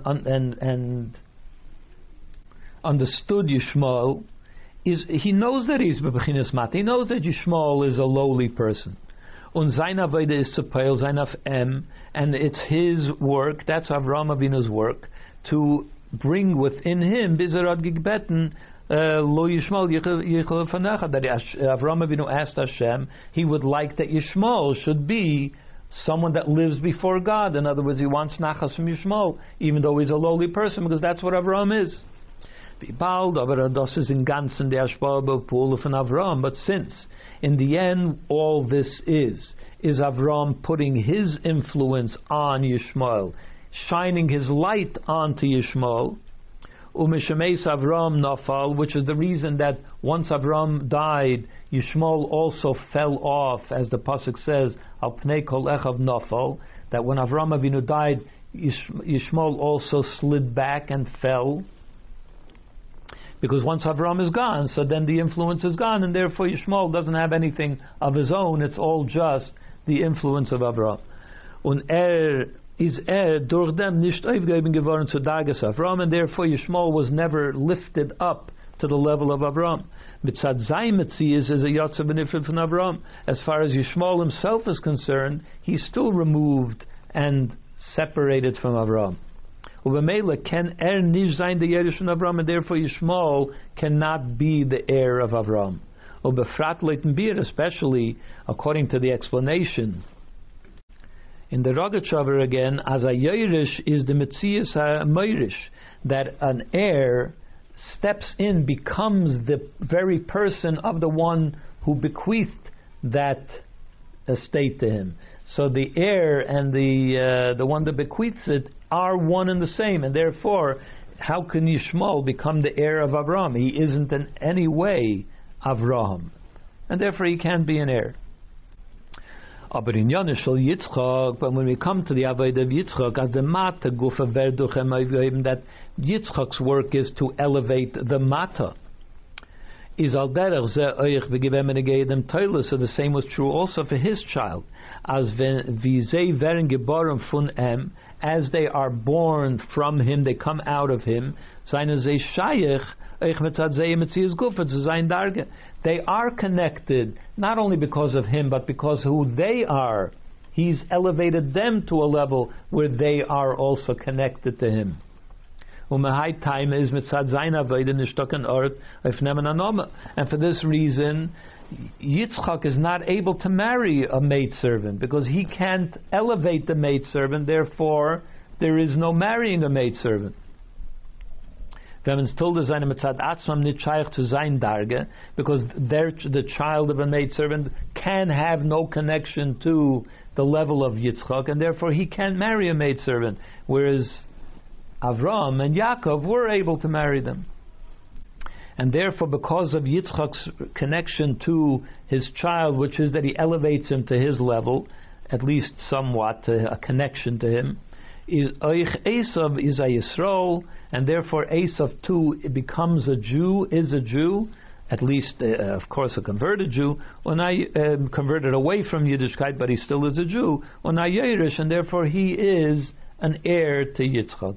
understood Yishmael, he knows that he's b'bechinas mata. He knows that Yishmael is a lowly person. Und sein avodah is tzapel, sein af and it's his work. That's Avram Avinu's work, to bring within him bizarad gigbeten lo Yishmael yichol fanecha. That Avram Avinu asked Hashem, he would like that Yishmael should be someone that lives before God. In other words, he wants nachas from Yishmael, even though he's a lowly person, because that's what Avram is. But since in the end all this is Avram putting his influence on Yishmael, shining his light onto Yishmael, Avram nafal, which is the reason that once Avram died, Yishmael also fell off, as the pasuk says, al pnei kol echav nafal, that when Avram Avinu died, Yishmael also slid back and fell. Because once Avram is gone, so then the influence is gone, and therefore Yishmael doesn't have anything of his own. It's all just the influence of Avram. Und is durch dem nicht aufgegeben geworden zu Dages Avram, and therefore Yishmael was never lifted up to the level of Avram. Mitzad Zay Metzias is a yotze benefit from Avram. As far as Yishmael himself is concerned, he's still removed and separated from Avram. Ubemela can nish zayin the Yerush from Avram, and therefore Yishmael cannot be the heir of Avram. Ubefrat leiten bir, especially according to the explanation in the Rogachover again, as a Yerush is the Metzias HaMeirish, that an heir steps in, becomes the very person of the one who bequeathed that estate to him. So the heir and the one that bequeaths it are one and the same, and therefore, how can Yishmael become the heir of Avraham? He isn't in any way Avraham, and therefore he can't be an heir. But when we come to the Avodah of Yitzchak, as the Mata Gufa Verduchem, that Yitzchak's work is to elevate the Mata. Is al derech ze euch begeben dem Teile, so the same was true also for his child. As wie ze werden geboren von as they are born from him, they come out of him. Seine ze shayich euch mitzad ze metzias gufa zu sein darge. They are connected not only because of him, but because who they are. He's elevated them to a level where they are also connected to him. And for this reason, Yitzchak is not able to marry a maidservant because he can't elevate the maidservant. Therefore, there is no marrying a maidservant. Because the child of a maidservant can have no connection to the level of Yitzchak, and therefore he can't marry a maidservant. Whereas Avram and Yaakov were able to marry them. And therefore, because of Yitzchak's connection to his child, which is that he elevates him to his level, at least somewhat, a connection to him, is Oich Esav is a Yisrael, and therefore Esav too becomes a Jew, is a Jew, at least, of course, a converted Jew, converted away from Yiddishkeit, but he still is a Jew, and therefore he is an heir to Yitzchak.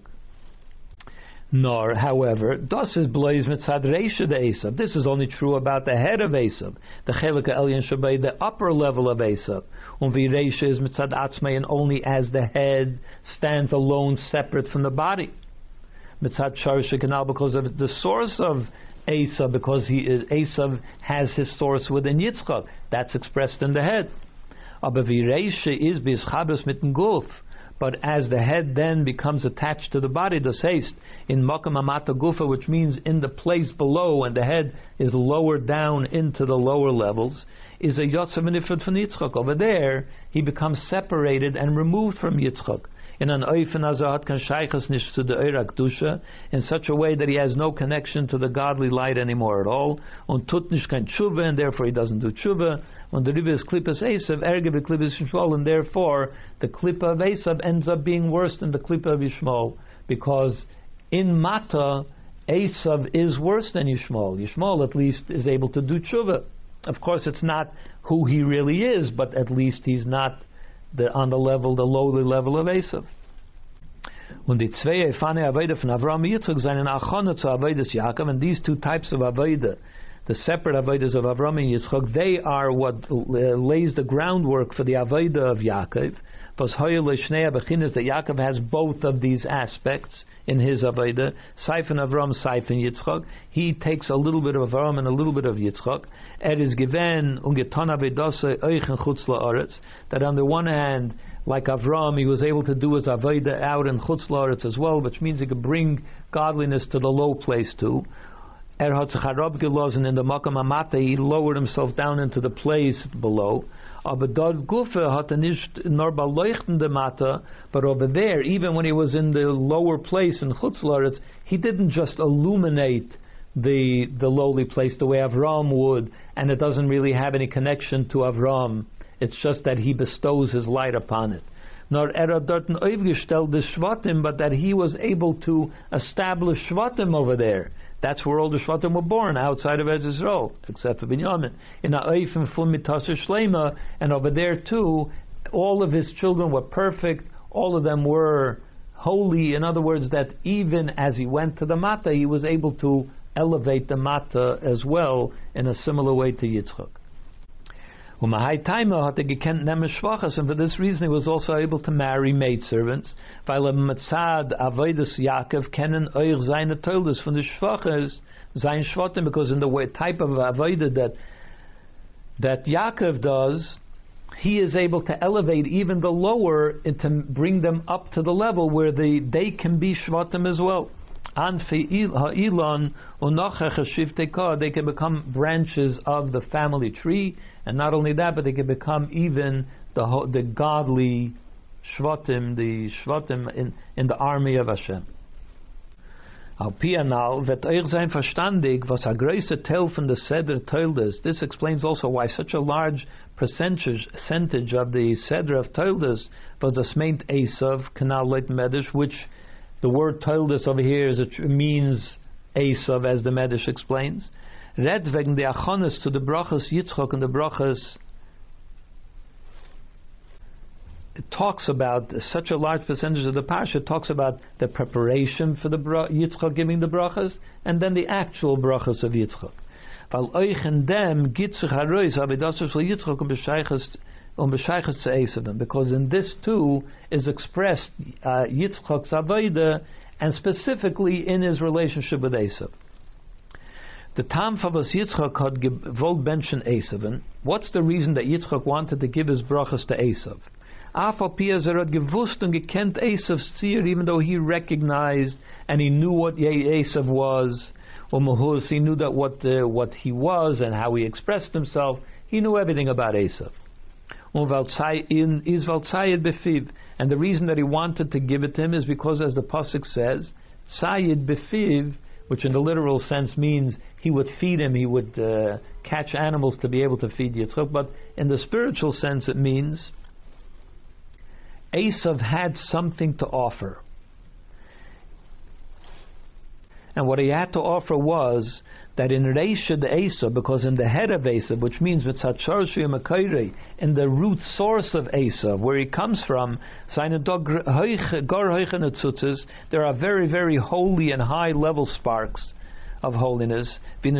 Nor, however, das is blois mitzad reisha de Esav. This is only true about the head of Esav, the chelek elyon shabei, the upper level of Esav. Vi reisha is mitzad atzmei, and only as the head stands alone, separate from the body. Mitzad sharsha kanal, because of the source of Esav, because Esav has his source within Yitzchak. That's expressed in the head. Aber vi reisha is bischabes mitten guf. But as the head then becomes attached to the body, das heißt, in Makam Amata Gufa, which means in the place below, and the head is lowered down into the lower levels, is a Yotzav Nifad from Yitzchak. Over there, he becomes separated and removed from Yitzchak. In an Oifen Azahat kan Shaychas nish to the Eirak Dusha, in such a way that he has no connection to the godly light anymore at all. Und tut nish kan tshuva, and therefore he doesn't do tshuva. When the Rebbe is Klippas Esav, erge be Klippas Yishmael, and therefore the Klippa of Esav ends up being worse than the Klippa of Yishmael, because in Mata, Esav is worse than Yishmael. Yishmael at least is able to do tshuva. Of course, it's not who he really is, but at least he's not on the level, the lowly level of Esav. When the zwei Efane Aveda von Avram Yitzchak seinen Achana zu Avedas Yaakov, and these two types of Aveda, the separate Avedas of Avram and Yitzchak, they are what lays the groundwork for the Aveda of Yaakov. That Yaakov has both of these aspects in his Aveda. Seifen Avram, Seifen Yitzchak. He takes a little bit of Avram and a little bit of Yitzchak. Is given that on the one hand, like Avram, he was able to do his Aveda out in Chutz La'aretz as well, which means he could bring godliness to the low place too. And in the Makam Amata, he lowered himself down into the place below. But over there, even when he was in the lower place in Chutz La'aretz, he didn't just illuminate the lowly place the way Avram would, and it doesn't really have any connection to Avram. It's just that he bestows his light upon it. Nor dort aufgestellt the Shvatim, but that he was able to establish Shvatim over there. That's where all the Shvatim were born, outside of Eretz Yisrael, except for Binyamin. In Ha'oifim Fun Mitasher Shlema, and over there too, all of his children were perfect, all of them were holy. In other words, that even as he went to the Mata, he was able to elevate the Mata as well in a similar way to Yitzchak. Umahai Taima had gekent nemen shvachas, and for this reason he was also able to marry maidservants. Weil mitzad avodas Yaakov kennen euch seine toldes von the shvachas sein shvatim, because in the way type of avodah that Yaakov does, he is able to elevate even the lower and to bring them up to the level where they can be shvatim as well. They can become branches of the family tree, and not only that, but they can become even the godly shvatim, the shvatim in the army of Hashem. Al pianal wird euch sein verstandig, was a größer Teil von der Seder Toldos. This explains also why such a large percentage of the Seder of Toldos was das meint Esav, Kanal Leit Medish, which the word Toldos over here means Esav, as the Medish explains. Red wegen der Achonis to the brachas Yitzchok and the brachas. It talks about such a large percentage of the parsha talks about the preparation for the Yitzchak giving the brachas, and then the actual brachas of Yitzchak. Weil euch in dem gibt sich heraus avidasos for Yitzchak b'shaychus to Esav, because in this too is expressed Yitzchak's avodah, and specifically in his relationship with Esav. The Tam Favas Yitzchak had gewollt benchen Esav. What's the reason that Yitzchak wanted to give his brachas to Esav? Gewusst und gekent Esav's tzir, even though he recognized and he knew what Esav was, he knew that what he was and how he expressed himself. He knew everything about Esav. And the reason that he wanted to give it to him is because, as the pasuk says, Tzayid befiv, which in the literal sense means he would feed him, he would catch animals to be able to feed Yitzchak. But in the spiritual sense, it means Esav had something to offer. And what he had to offer was that in Reisha the Esav, because in the head of Esav, which means in the root source of Esav, where he comes from, there are very, very holy and high level sparks of holiness.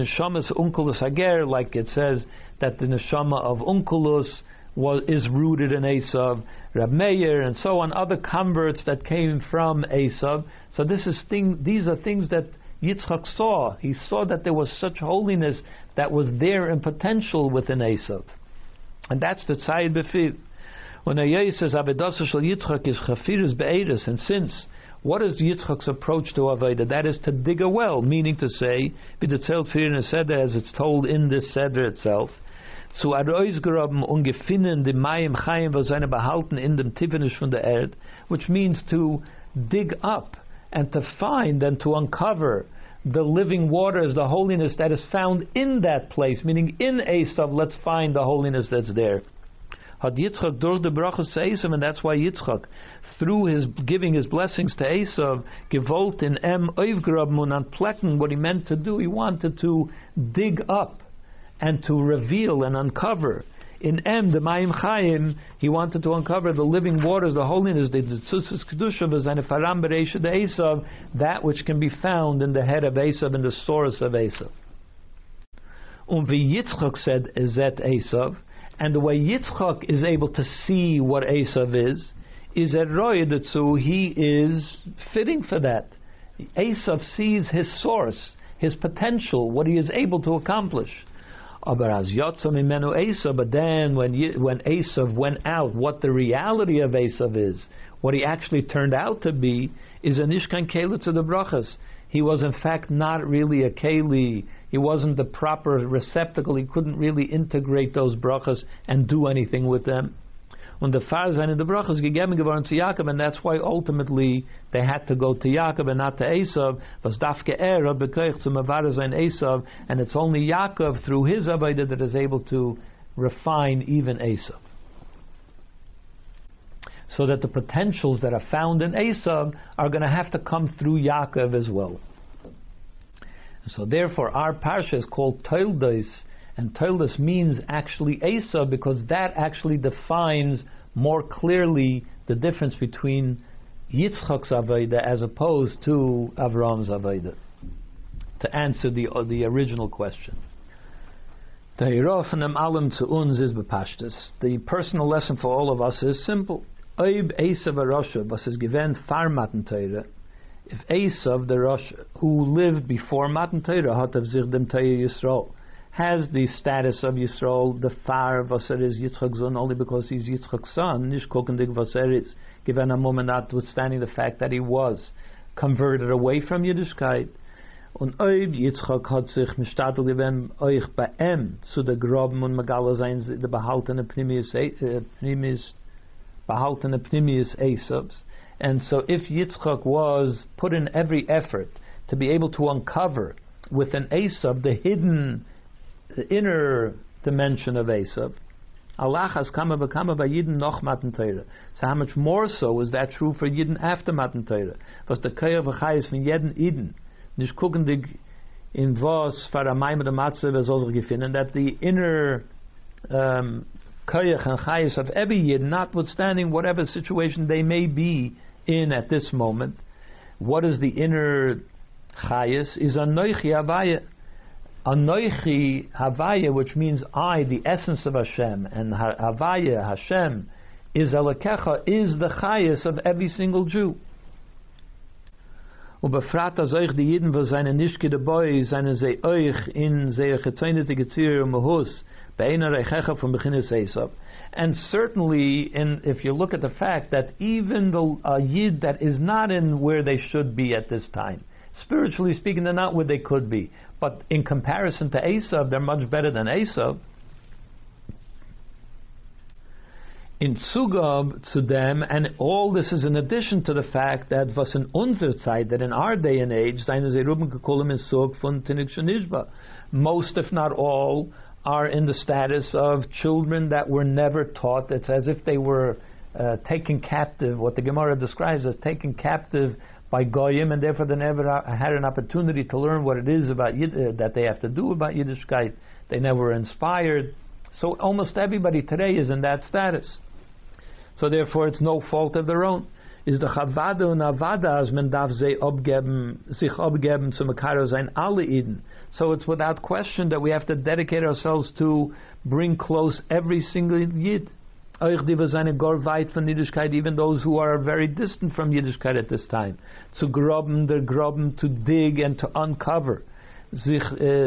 Like it says that the neshama of Unkulus is rooted in Esav, Rab Meir, and so on, other converts that came from Esav. So these are things that Yitzchak saw. He saw that there was such holiness that was there in potential within Esav. And that's the Tzayid Befiv. When Ayah says, Avedasa shel Yitzchak is chafirus be'eres, and since, what is Yitzchak's approach to Avodah? That is to dig a well, meaning to say, b'detzelt firin seder, as it's told in this Seder itself, zu aroisgraben und gefinnen die Mayim Chayim, was seine behalten in dem Tivenish von der Erd, which means to dig up and to find and to uncover the living waters, the holiness that is found in that place, meaning in Esav, let's find the holiness that's there. Had Yitzchak durch the brachas to Esav, and that's why Yitzchak, through his giving his blessings to Esav, gewollt in oivgraben und anplecken, what he meant to do, he wanted to dig up and to reveal and uncover. In the Mayim Chayim, he wanted to uncover the living waters, the holiness, the Tzutzis Kedusha, and Faram Bereisha de Esav, that which can be found in the head of Esav, in the source of Esav. Yitzchak said, Zet Esav, and the way Yitzchak is able to see what Esav is at Royedetzu, he is fitting for that. Esav sees his source, his potential, what he is able to accomplish. But then when Esav went out, what the reality of Esav is, what he actually turned out to be, is a nishkan keli to the brachas. He was in fact not really a keli. He wasn't the proper receptacle. He couldn't really integrate those brachas and do anything with them. When the Farzan and the brachas gegeben geworden to Yaakov, and that's why ultimately they had to go to Yaakov and not to Esav. Was dafke bekoich zum avarazin Esav, and it's only Yaakov through his avodah that is able to refine even Esav, so that the potentials that are found in Esav are going to have to come through Yaakov as well. So therefore, our parsha is called Toldos. And Toldos means actually Esav, because that actually defines more clearly the difference between Yitzchak's Avodah as opposed to Avram's Avodah. To answer the original question. The Hira von dem Allem zu uns is bepashtes. The personal lesson for all of us is simple. Oib Esav Arosha, was is given far Matan Torah. If Esav, the Rasha, who lived before Matan Torah, hat of sich dem Torah Yisrael, has the status of Yisrael, the far was is Yitzchak's son, only because he's Yitzchak's son, nish kokendig was is, given a moment notwithstanding the fact that he was converted away from Yiddishkeit. Und Oib Yitzchak hat sich mishtatel gewen euch beim zu der Graben und Megala sein der behaltene Pnimius Esavs. And so if Yitzchak was put in every effort to be able to uncover within Esav the inner dimension of Esav, Allah has come by Yidden noch Matan Torah. So how much more so is that true for Yidden after Matan Torah? Was the Koyach v'chayis von jeden Yidden nicht guckendig in was for a Maimon de Matze was also gefunden, that the inner Koyach and chayis of every Yid, notwithstanding whatever situation they may be in at this moment, what is the inner chayis is anoichi havaya. Anoichi havaya, which means I, the essence of Hashem, and havaya, Hashem, is alakecha, is the chayis of every single Jew. Ubefrat as euch die Jiden, wo seine Nischke dabei, seine sie euch in sehr gezeinete Gezirr und Mahus, bei einer Reichecha von Beginnes Esav. And certainly, if you look at the fact that even the Yid that is not in where they should be at this time, spiritually speaking, they're not where they could be, but in comparison to Esav, they're much better than Esav. In Zugab to them, and all this is in addition to the fact that was in unser Zeit, that in our day and age, most, if not all, are in the status of children that were never taught. It's as if they were taken captive, what the Gemara describes as taken captive by Goyim, and therefore they never had an opportunity to learn what it is about that they have to do about Yiddishkeit. They never were inspired. So almost everybody today is in that status. So therefore it's no fault of their own. Is the Chavada und Avada as men darf sich abgeben zu Mekaro sein alle Eden. So it's without question that we have to dedicate ourselves to bring close every single Yid. Euch die wir seine gar weit von Yiddishkeit, even those who are very distant from Yiddishkeit at this time. To graben, to dig and to uncover. Sich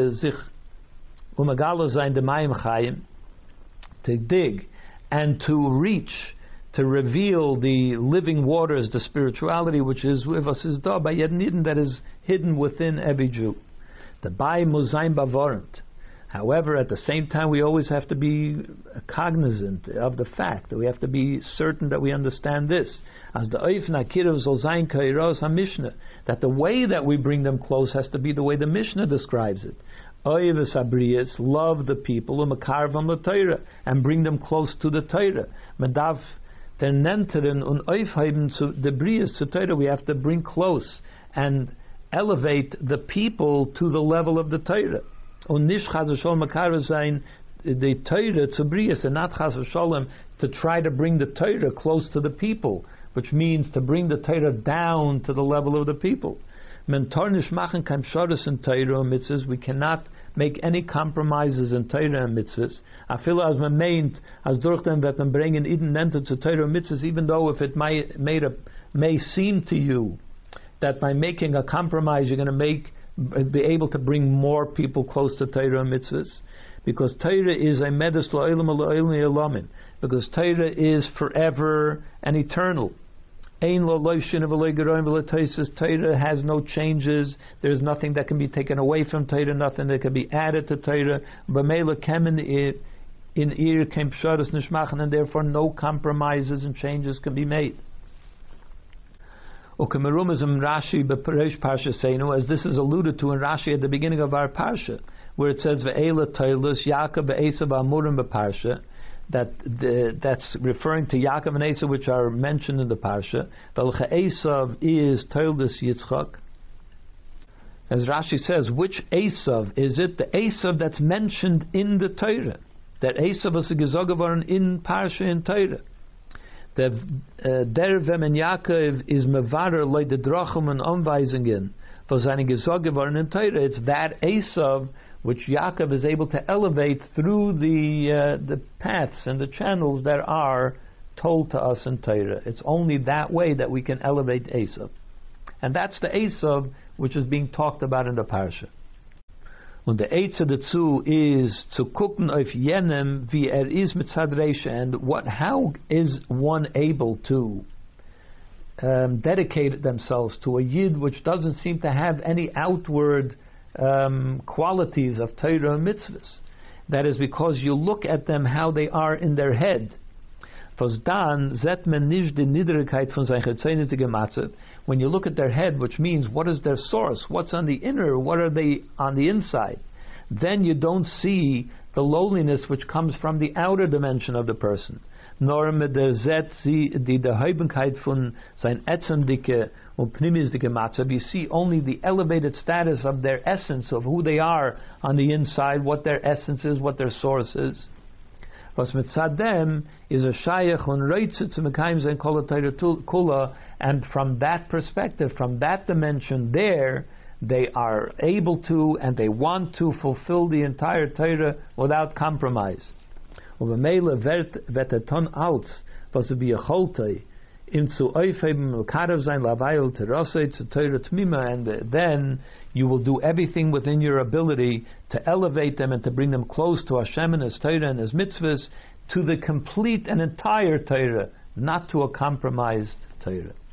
Megalo sein dem Mayim Chayim, to dig and to reach, to reveal the living waters, the spirituality which is with us is da by Yedin that is hidden within every Jew. The Bai Muzaim Bavorant. However, at the same time, we always have to be cognizant of the fact that we have to be certain that we understand this. As the Oif Nakirav Zolzain Kairos HaMishnah, that the way that we bring them close has to be the way the Mishnah describes it. Oiv Sabriyas, love the people, Umakarvam the Torah, and bring them close to the Torah. Medav der Nenteren und Oifheiben zu the Briyas zu Torah, we have to bring close and elevate the people to the level of the Torah. Und nicht Chas v'Sholem Makara sein the Torah to Briyas, and not Chas v'Sholem to try to bring the Torah close to the people, which means to bring the Torah down to the level of the people. Men tornish machen kein Shoris in Torah and mitzvahs. We cannot make any compromises in Torah and mitzvahs. Afil as man meint as durch dem wird man bringen Eden nenter to Torah and mitzvahs, even though if it may seem to you that by making a compromise you're going to be able to bring more people close to Torah and mitzvahs, because Torah is a medes la'olam la'olam, because Torah is forever and eternal. Torah has no changes. There's nothing that can be taken away from Torah, nothing that can be added to Torah. And therefore no compromises and changes can be made. As this is alluded to in Rashi at the beginning of our parsha, where it says that's referring to Yaakov and Esav, which are mentioned in the parsha. Esav is Toldus Yitzchak. As Rashi says, which Esav is it? The Esav that's mentioned in the Torah. That Esav was gezogen in parsha in Torah. Der Vem and Yaakov is mevarer like the Drachum and Anweisungen for seine gezogen in Torah. It's that Esav which Yaakov is able to elevate through the paths and the channels that are told to us in Torah. It's only that way that we can elevate Esav. And that's the Esav which is being talked about in the parsha. Und the Eitze dazu is zu gucken auf jenem wie is mitzad Reisha, and how is one able to dedicate themselves to a Yid which doesn't seem to have any outward qualities of Torah and mitzvahs. That is because you look at them how they are in their head. When you look at their head, which means what is their source, what's on the inner, what are they on the inside, then you don't see the lowliness which comes from the outer dimension of the person. Nor mit der die Heibenkeit von sein Etzemdike und Pnimisdike Matzav. You see only the elevated status of their essence, of who they are on the inside, what their essence is, what their source is. Was mitzad them is a shayach und reitzit zum Mekayim sein kol ha'Torah kula, and from that perspective, from that dimension there, they are able to and they want to fulfill the entire Torah without compromise. Uvemele wird ton aus, was be a choltei, in zu aufheben karev sein lavayil terosei zu Torah tmima, and then you will do everything within your ability to elevate them and to bring them close to Hashem and His Torah and His mitzvahs, to the complete and entire Torah, not to a compromised Torah.